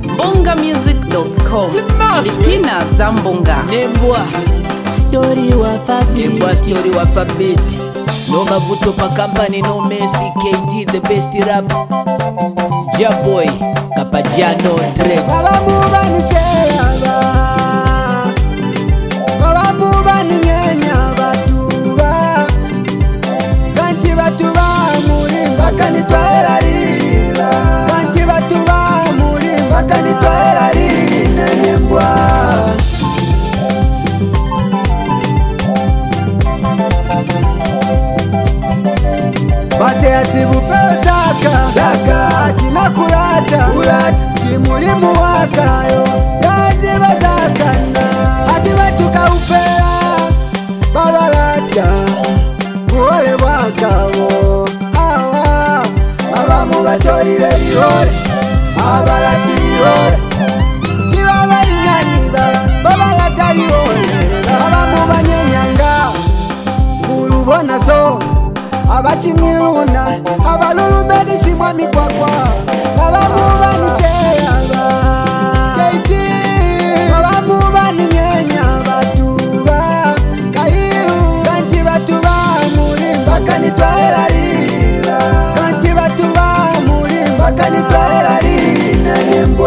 bongamusic.com. Lipina Zambonga Nembwa story wa Fabit no mavuto pa company no Messi KD the best rap Jaboy Kapajano Dread Abamuba ni seyaba Abamuba ni nyenya batuba Kanti batuba mulimba kanitwera liliba Kanti batuba mulimba kanitwera lilina nembwa Base asibupe zaka Akina kurata Kimulimu wakayo Gazi bazakana Akiba tukaufera Babalata Kuhole wakawo Abamu batoire lihole Abalati lihole Kibaba inyaniba Babalata lihole Abamu banyenyanga Kulubona so Abachimiluna abalulumeni simwa mikwakwa abamuba ni seyaba keiti abamuba ni nyenya batuba kairu kanti batuba mulimba kanitwera liliba kanti batuba mulimba kanitwera lilina nembwa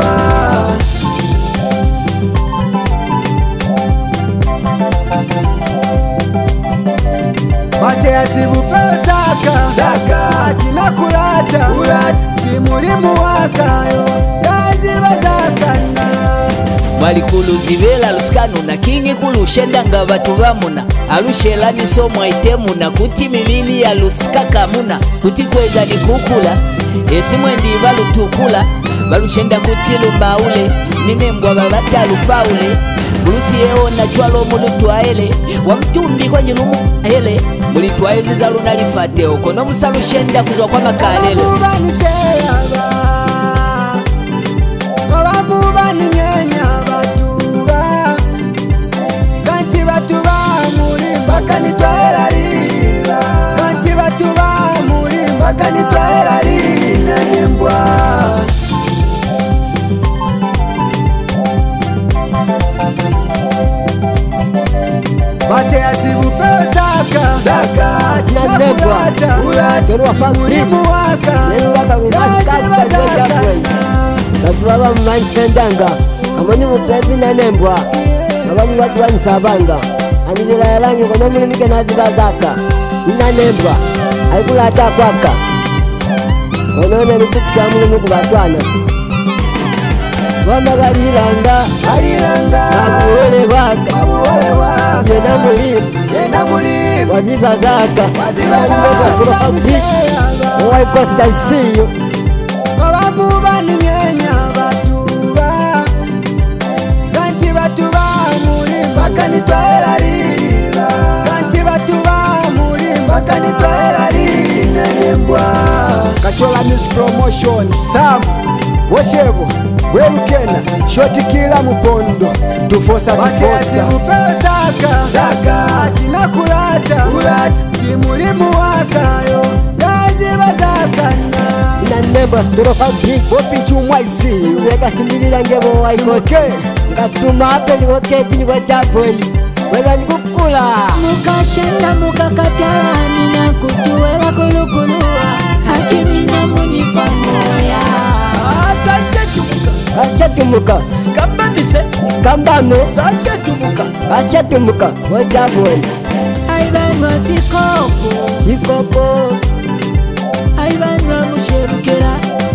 Base asibupe zaka Akina kurata Kimulimu wakayo Gazi bazakana Malikulu zivela luskanu na kingi kulushenda nga batu bamuna Alushela nisomwa itemuna kuti milili ya luskaka muna Kuti kweza ni kukula Esimwe ndi balutukula Balushenda kuti lumbaule Ninembwa babata lufaule Bulusi yeona chwalo mulitwaele Wamtundi kwa njilumu hele mulitwaele za luna lifate Oko no musalu shenda kuzwa kwa makalele Abamuba ni seyaba Abamuba ni nyenya batuba Kanti batuba mulimba kanitwaela liliba Kanti batuba mulimba kanitwaela lilina nembwa Base asibupe zaka Akina kurata Kimulimu wakayo Gazi bazakana Batuba mmanitendanga Amoni mupezi na nembwa Abamu watu wanisabanga Anilila yalangi kono mulimike na zibazaka Ina nembwa Aikula hata kwaka Konone litukisha mulimu kubatwana Wama galilanga Abuole waka Yena mulimu Wazibazaka Waikosta isiyo Abamuba ni nyenya batuba Kanti batuba mulimba kanitwaela liliba Kanti batuba mulimba kanitwaela lilina nembwa Kachola Music Promotion Sam Woshebo Wemkena Shoti kila mupondo Tufosa zaka Akina kurata Kimulimu wakayo Gazi bazakana Ina nembwa turofa big Bopi chumwa isiyo Weka hindilila ngebo waikote Ngatuma hape ni waketi ni wajaboi Wega nikukula Mukashenda mukakatala nina kutuwela kulukulua Hakimina munifamoya Ashatumuka Skambambise Kambano Ashatumuka wajaboi Aibanwa Ikopo Aibanwa musherukera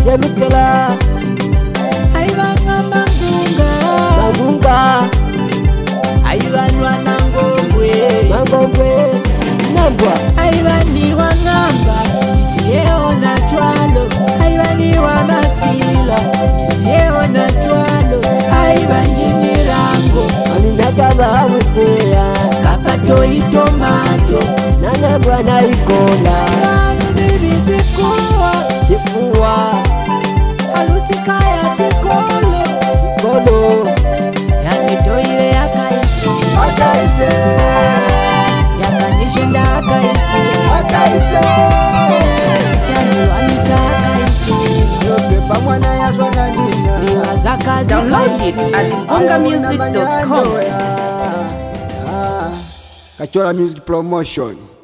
Aibanwa Mangunga Aibanwa Nangongwe Nambwa Aibani wa ngamba Nisieona chwalo Aibani wa masila Nisieona chwalo Aibanji mirango Aninakaba amusea Kapato itomato Nanambwa na ikola Aibani zibisikuwa Kifua Alusikaya sikolo Kolo Yanitoile yakaise Yakanishinda akaise Yani wanisa akaise Yope pa mwana ya zwana nina akazi Download it at bongamusic.com. Kachola Music Promotion.